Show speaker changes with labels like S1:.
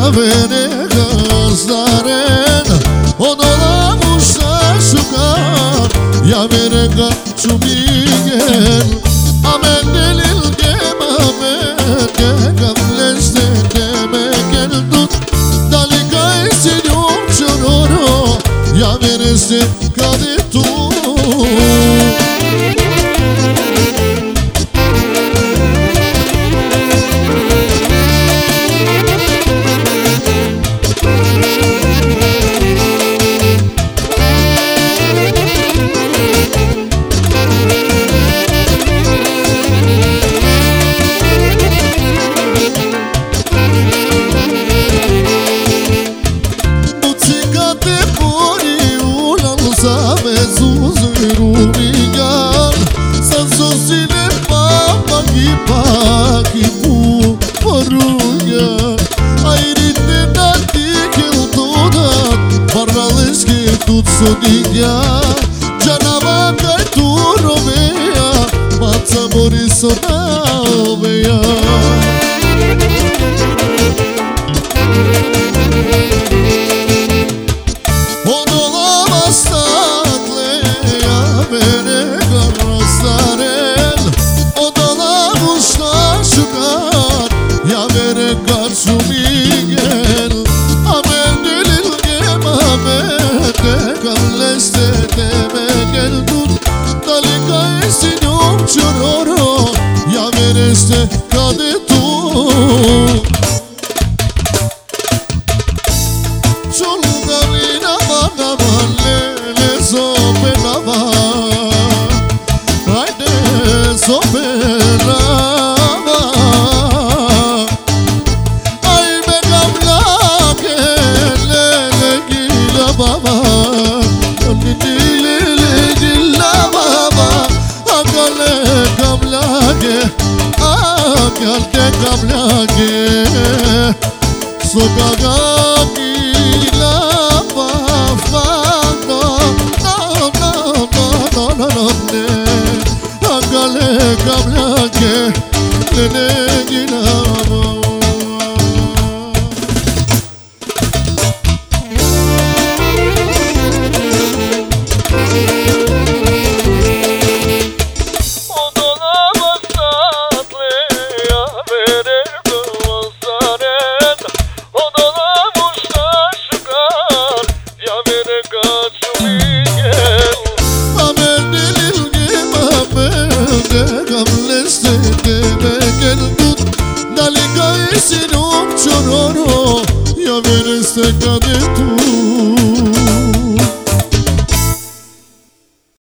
S1: bene găzdaren Odola mușa șucar Ia bene găciu mingen Amendelil gema mege Gămlește geme geldut Dalicai sinium ciororo Ia bene se cade tu Sodigia, Janava kai tu roveya, Matsa mori sonaveya. Odola bastatle ya bene garastaren, Odola mushta shukar ya bene garsu mingen, Amendelil gemame. Gămlește teme geldut Dalicai sinium ciororo Ia verește cade tu Ciolga vina vana valele Sope nava Haide sope nava Ai me gamlake Lele gila baba Agal gamlage Sogagagi la bafano No ne Agal gamlage Lene ginamo Dalicai sinium ciororo Ia veniste cade tu